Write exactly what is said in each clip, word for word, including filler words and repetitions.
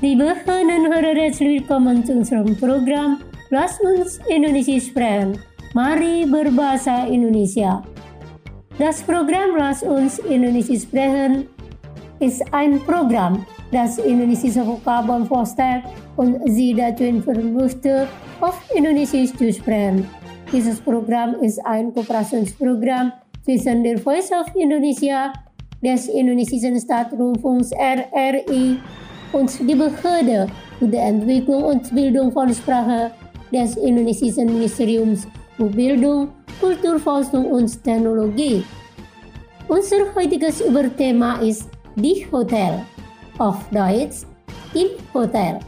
Liebe Hörnerinnen und Hörer, herzlich willkommen zu unserem Programm Lass uns Indonesisch sprechen. Mari berbahasa Indonesia. Das Programm Lass uns Indonesisch sprechen ist ein Programm, das indonesische Vokabeln vorstellt und Sie dazu informieren möchte, auf Indonesisch zu sprechen. Dieses Programm ist ein Kooperationsprogramm zwischen der Voice of Indonesia, des Indonesischen Staatsrundfunks R R I und die Behörde für die Entwicklung und Bildung von Sprache des Indonesischen Ministeriums für Bildung, Kulturforschung und Technologie. Unser heutiges Überthema ist die Hotel, auf Deutsch im Hotel.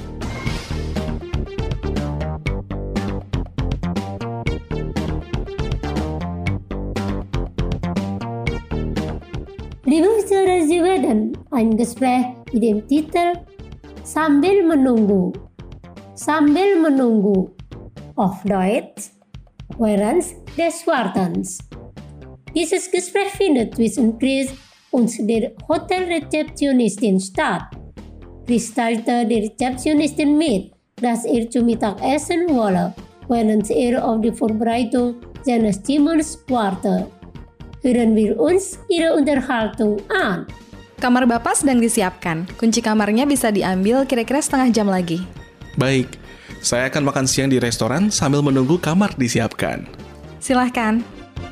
Liebe Hörer, Sie werden ein Gespräch mit dem Titel Sambil Menunggu. Sambil Menunggu, auf Deutsch während des Wartens. Dieses Gespräch findet zwischen Chris und der Hotelrezeptionistin statt. Chris teilte der Rezeptionistin mit, dass er zu Mittag essen wolle, während er auf die Vorbereitung seines Zimmers wartete. Hören wir uns Ihre Unterhaltung an. Kamar Bapak sedang disiapkan. Kunci kamarnya bisa diambil kira-kira setengah jam lagi. Baik, saya akan makan siang di restoran sambil menunggu kamar disiapkan. Silahkan.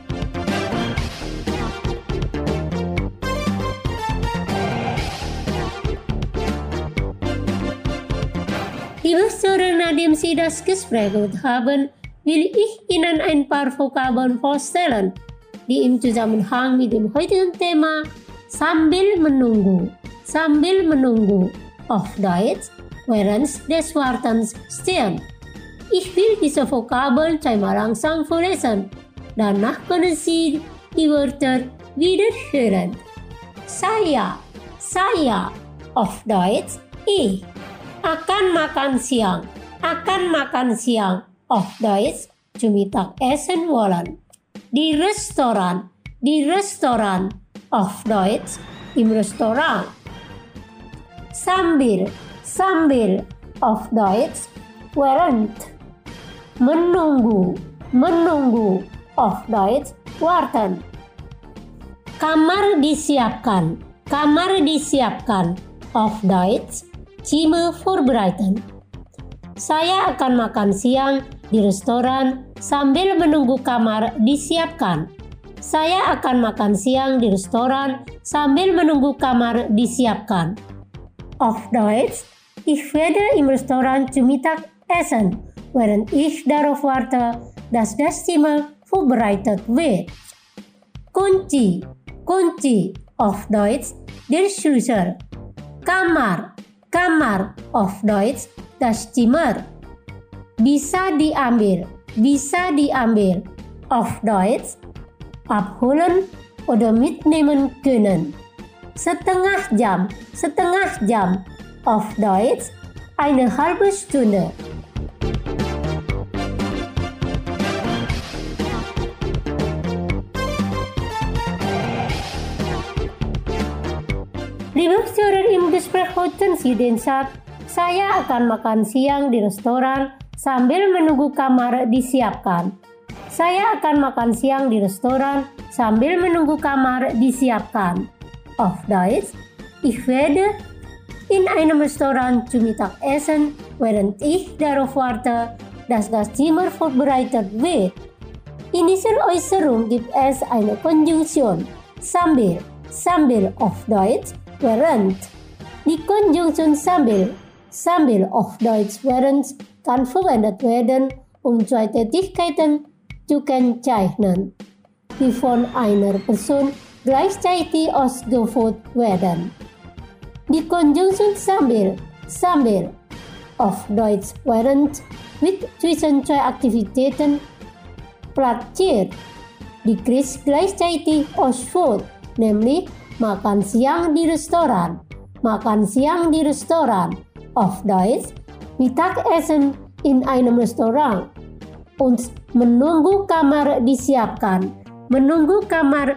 Liebe Hörer, nachdem Sie das Gespräch gehört haben, will ich Ihnen ein paar Vokabeln vorstellen, die im Zusammenhang mit dem heutigen Thema sambil menunggu, sambil menunggu, auf Deutsch während des Wartens stehen. Ich will diese Vokabeln zweimal langsam vorlesen, danach können Sie die Wörter wiederhören. Saya, saya, auf Deutsch ich, akan makan siang, akan makan siang, auf Deutsch zu Mittag essen wollen. Di restoran, di restoran, auf Deutsch im Restaurant. Sambil, sambil, auf Deutsch während. Menunggu, menunggu, auf Deutsch warten. Kamar disiapkan, kamar disiapkan, auf Deutsch Zimmer vorbereiten. Saya akan makan siang di restoran sambil menunggu kamar disiapkan. Saya akan makan siang di restoran sambil menunggu kamar disiapkan. Auf Deutsch, ich werde im Restaurant zu Mittag essen, während ich darauf warte, dass das Zimmer vorbereitet wird. Kunci, kunci, auf Deutsch der Schlüssel. Kamar, kamar, auf Deutsch das Zimmer. Bisa diambil, bisa diambil, auf Deutsch abholen oder mitnehmen können. Setengah jam, setengah jam, auf Deutsch eine halbe Stunde. Liebe Hörer, im Gespräch hörten Sie den Satz, saya akan makan siang di restoran sambil menunggu kamar disiapkan. Saya akan makan siang di restoran sambil menunggu kamar disiapkan. Auf Deutsch, ich werde in einem Restaurant zu Mittag essen, während ich darauf warte, dass das Zimmer vorbereitet wird. In dieser Äußerung gibt es eine Konjunktion, sambil, sambil auf Deutsch, während. Die Konjunktion sambil, sambil auf Deutsch während kann verwendet werden, um zwei Tätigkeiten zu kennzeichnen, die von einer Person gleichzeitig ausgeführt werden. Die Konjunktion sambil, sambil, auf Deutsch während, wird zwischen zwei Aktivitäten platziert, die Chris gleichzeitig ausführt, nämlich makan siang di restoran, makan siang di restoran, auf Deutsch Mittagessen in einem Restaurant und menunggu kamar disiapkan, menunggu kamar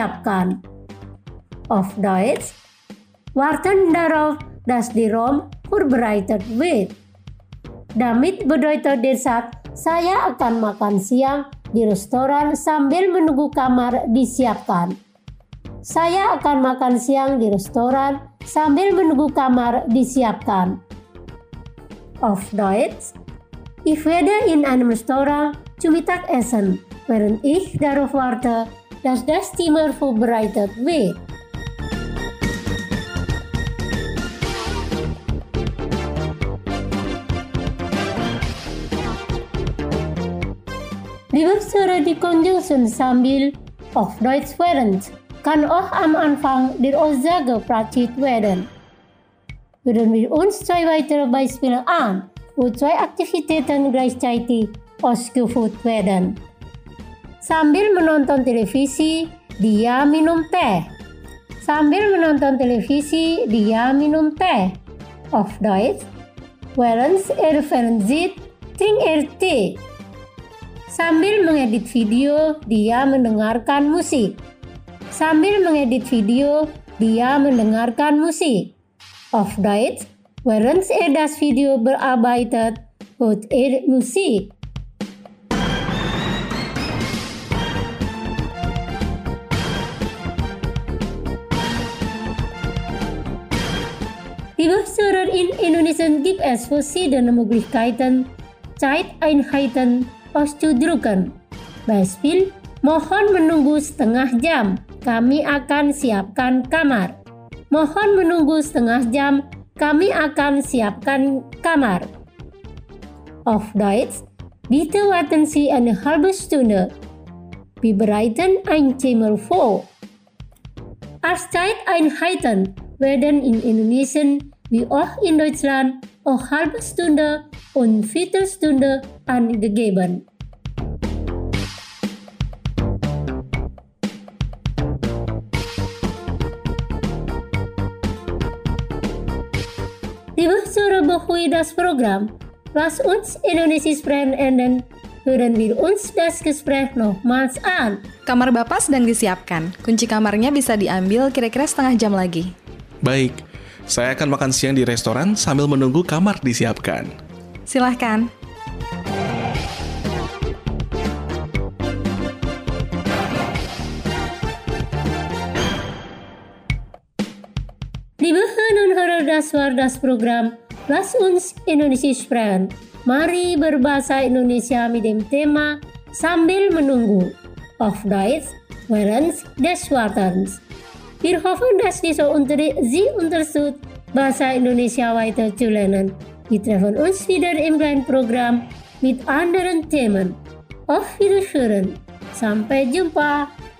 disiapkan. Auf Deutsch warten darauf, dass die Raum vorbereitet wird. Damit bedeutet desat, saya akan makan siang di restoran sambil menunggu kamar disiapkan. Saya akan makan siang di restoran sambil menunggu kamar disiapkan. Auf Deutsch: Ich werde in einem Restaurant zu Mittag essen, während ich darauf warte, dass das Zimmer vorbereitet wird. Die Wurzeln die Conjunction sambil auf Deutsch während kann auch am Anfang der Aussage praktiziert werden. Hören wir uns zwei weitere Beispiele an, wo zwei Aktivitäten gleichzeitig ausgeführt werden. Sambil menonton televisi, dia minum teh. Sambil menonton televisi, dia minum teh. Auf Deutsch: während er Fernsehen, trinkt er Tee. Sambil mengedit video, dia mendengarkan musik. Sambil mengedit video, dia mendengarkan musik. Auf Deutsch: während er das Video bearbeitet, hört er Musik. Die Wurzeln in Indonesian gibt es verschiedene Möglichkeiten, Zeiteinheiten auszudrücken. Beispiel, mohon menunggu setengah jam, kami akan siapkan kamar. Mohon menunggu setengah jam, kami akan siapkan kamar. Auf Deutsch: bitte warten Sie eine halbe Stunde. Wir bereiten ein Zimmer vor. Als Zeiteinheiten werden in Indonesien wie auch in Deutschland auch halbe Stunde und Viertelstunde angegeben. Liebe Zuhörer das Programm, lass uns Indonesisch sprechen enden. Hören wir uns das Gespräch nochmals an. Kamar Bapak sedang disiapkan. Kunci kamarnya bisa diambil kira-kira setengah jam lagi. Baik, saya akan makan siang di restoran sambil menunggu kamar disiapkan. Silahkan. Liebe Hörerinnen und Hörer das war das Programm Lass uns Indonesisch sprechen. Mari berbahasa Indonesia mit dem Thema Sambil Menunggu. Auf Deutsch, während des Wartens. Wir hoffen, dass dieser Unterricht Sie unterstützt, Bahasa Indonesia weiter zu lernen. Wir treffen uns wieder im kleinen Programm mit anderen Themen. Auf Wiederhören. Sampai jumpa.